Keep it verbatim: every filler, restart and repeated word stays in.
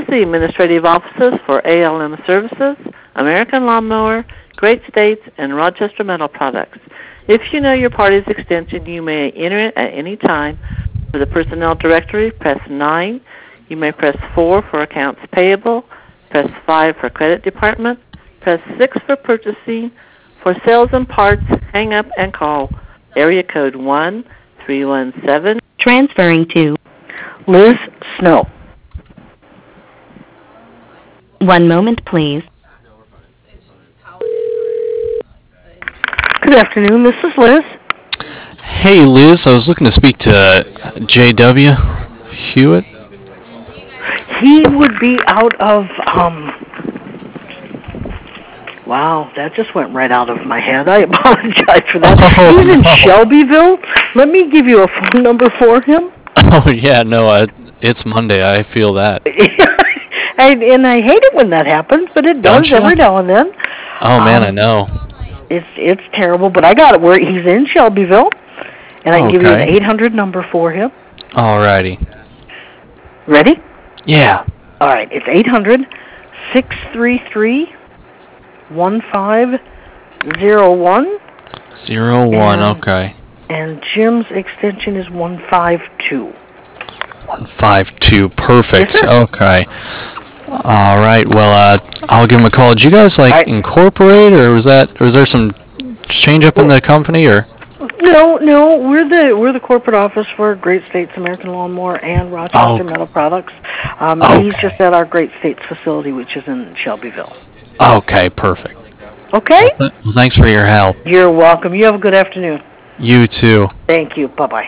the administrative offices for A L M Services, American Lawnmower, Great States, and Rochester Metal Products. If you know your party's extension, you may enter it at any time. For the personnel directory, press nine. You may press four for accounts payable, press five for credit department, press six for purchasing. For sales and parts, hang up and call area code one three one seven. Transferring to Liz Snow. One moment, please. Good afternoon, this is Liz. Hey, Liz, I was looking to speak to J W Hewitt. He would be out of, um, wow, that just went right out of my head. I apologize for that. Oh, He's in no. Shelbyville. Let me give you a phone number for him. Oh, yeah, no, I, it's Monday. I feel that. I, and I hate it when that happens, but it Don't does you? every now and then. Oh, man, um, I know. It's it's terrible, but I got it where he's in Shelbyville, and I can give you an Okay. eight hundred number for him. Alrighty. Ready? Yeah. All right, it's eight hundred, six three three, one five zero one, Zero one, And- okay. and Jim's extension is one five two. One five two, perfect. Yes, sir. Okay. All right. Well, uh, I'll give him a call. Did you guys like I- incorporate, or was that, or was there some change up in the company, or? No, no, we're the we're the corporate office for Great States American Lawnmower and Rochester Oh. Metal Products. Um, Okay. He's just at our Great States facility, which is in Shelbyville. Okay, perfect. Okay? Well, thanks for your help. You're welcome. You have a good afternoon. You too. Thank you. Bye-bye.